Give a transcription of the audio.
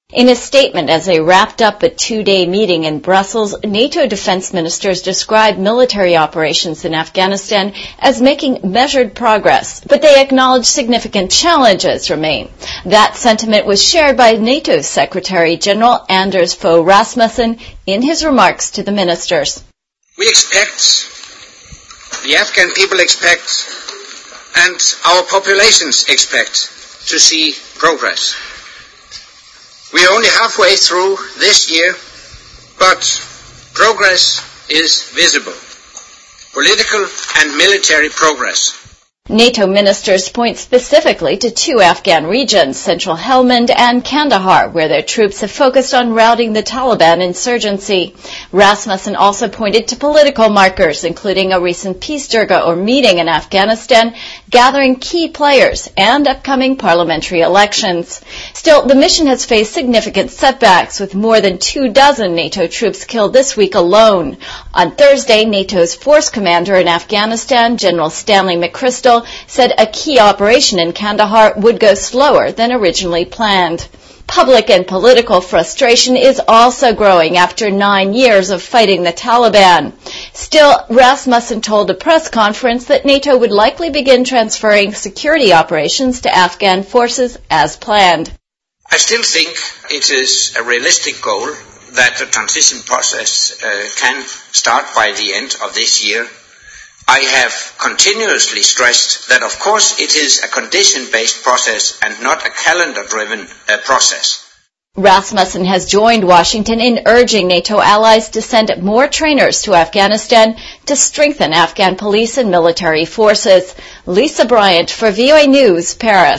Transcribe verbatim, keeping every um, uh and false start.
In a statement as they wrapped up a two-day meeting in Brussels, NATO defense ministers described military operations in Afghanistan as making measured progress, but they acknowledged significant challenges remain. That sentiment was shared by NATO Secretary General Anders Fogh Rasmussen in his remarks to the ministers. We expect, the Afghan people expect, and our populations expect to see progress. We are only halfway through this year, but progress is visible. Political and military progress. NATO ministers point specifically to two Afghan regions, central Helmand and Kandahar, where their troops have focused on routing the Taliban insurgency. Rasmussen also pointed to political markers, including a recent peace durga or meeting in Afghanistan, gathering key players, and upcoming parliamentary elections. Still, the mission has faced significant setbacks, with more than two dozen NATO troops killed this week alone. On Thursday, NATO's force commander in Afghanistan, General Stanley McChrystal, said a key operation in Kandahar would go slower than originally planned. Public and political frustration is also growing after nine years of fighting the Taliban. Still, Rasmussen told a press conference that NATO would likely begin transferring security operations to Afghan forces as planned. I still think it is a realistic goal that the transition process uh, can start by the end of this year. I have continuously stressed that, of course, it is a condition-based process and not a calendar-driven uh, process. Rasmussen has joined Washington in urging NATO allies to send more trainers to Afghanistan to strengthen Afghan police and military forces. Lisa Bryant for V O A News, Paris.